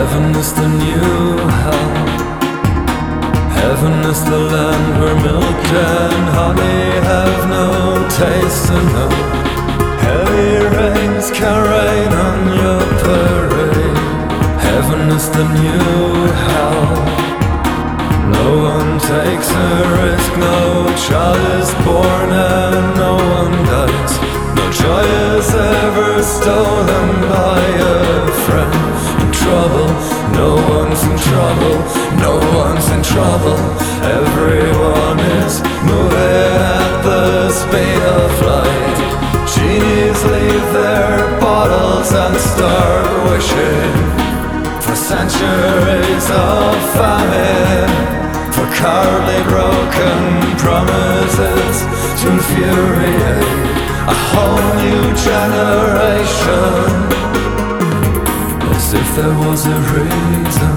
Heaven is the new hell. Heaven is the land where milk and honey have no taste and no heavy rains can rain on your parade. Heaven is the new hell. No one takes a risk, no child is born and no one dies. No joy is ever stolen by a friend. In trouble, no one's in trouble, no one's in trouble. Everyone is moving at the speed of light. Genies leave their bottles and start wishing for centuries of famine, for cowardly broken promises to infuriate a whole new generation. As if there was a reason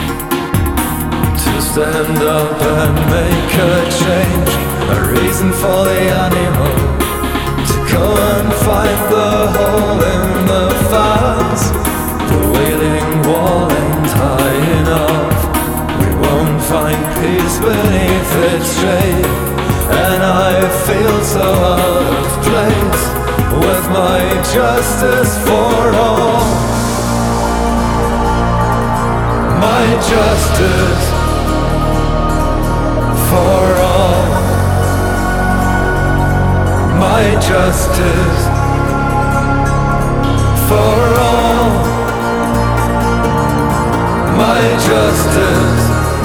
to stand up and make a change, a reason for the animal to go and find the hole in the fence. The wailing wall ain't high enough. We won't find peace beneath its shade. And I feel so out of place with my justice for all. My justice for all. My justice for all. My justice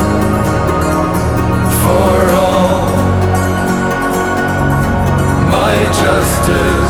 for all. My justice.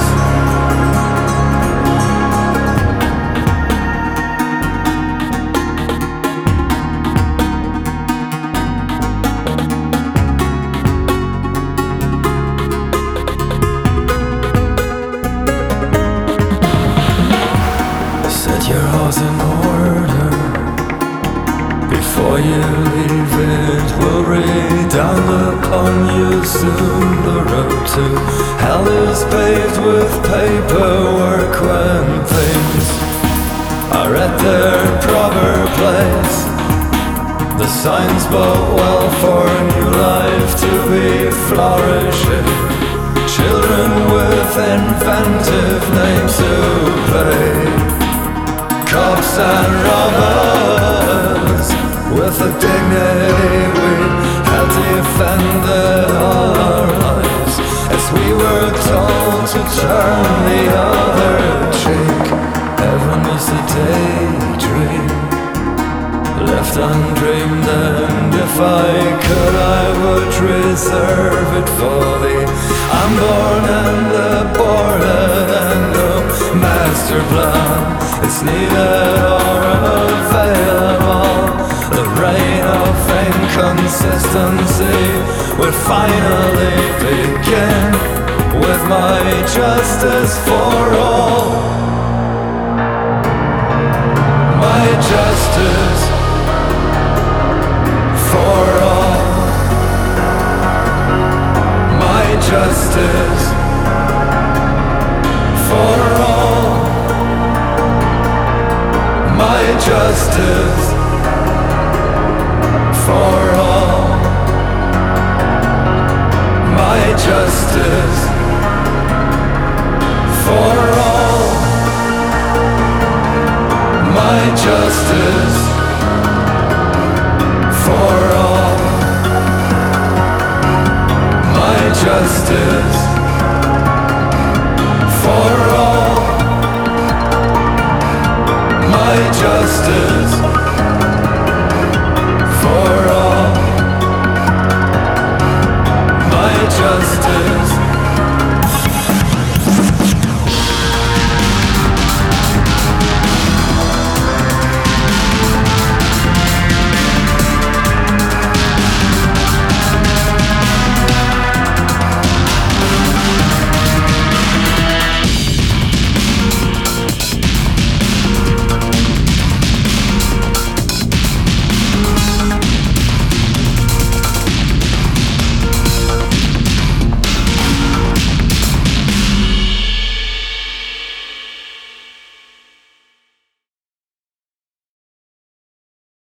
Set your house in order before you leave. It will rain down upon you soon. The road to hell is paved with paperwork when things are at their proper place. The signs bode well for a new life to be flourishing. Children with inventive names to play. Cops and robbers with a dignity we had defended all our lives, as we were told to turn the other cheek. Heaven is a daydream left undreamed, and if I could I would reserve it for the unborn and the aborted, and no master plan is needed or available. The reign of inconsistency will finally begin with my justice for all. My justice for all. My justice for all. My justice for all. My justice for all. My justice for all. My justice for all. My justice